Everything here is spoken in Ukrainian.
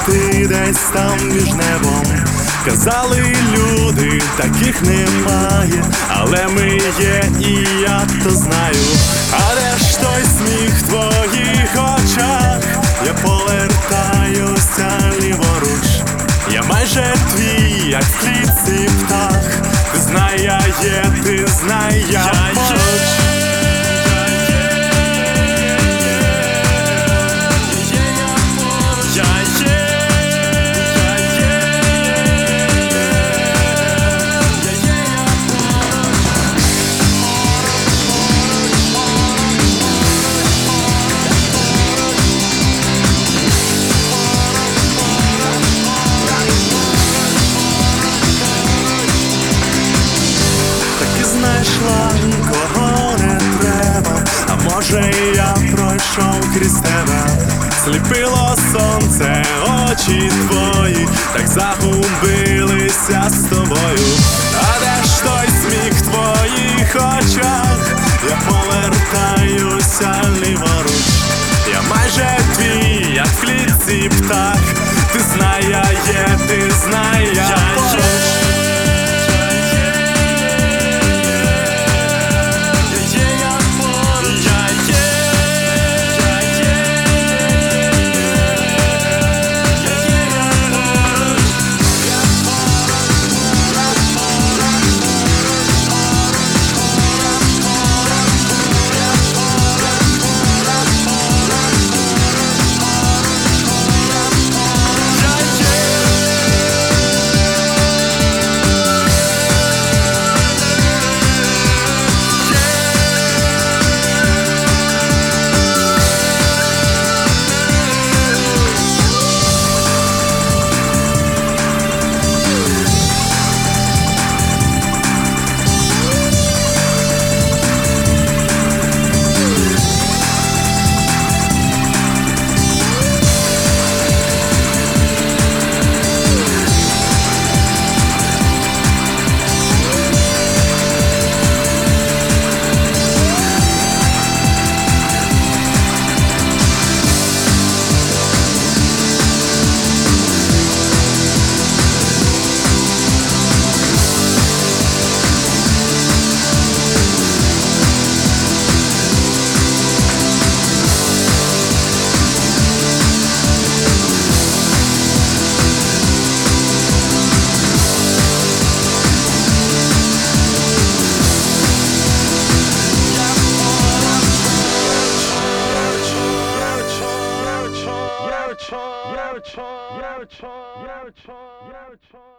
ти десь там між небом. Казали люди, таких немає, але ми є, і я то знаю. А де ж той сміх в твоїх очах? Я повертаюся ліворуч. Я майже твій, як в клітці птах. Ти знай, я є, ти знай, я поруч. Знайшла, кого не треба, а може я пройшов крізь тебе. Сліпило сонце, очі твої, так загубилися з тобою. А де ж той сміх в твоїх очах? Я повертаюся ліворуч. Я майже твій, як в клітці птах. Ти знай, я є, ти знай, я поруч. Yeah,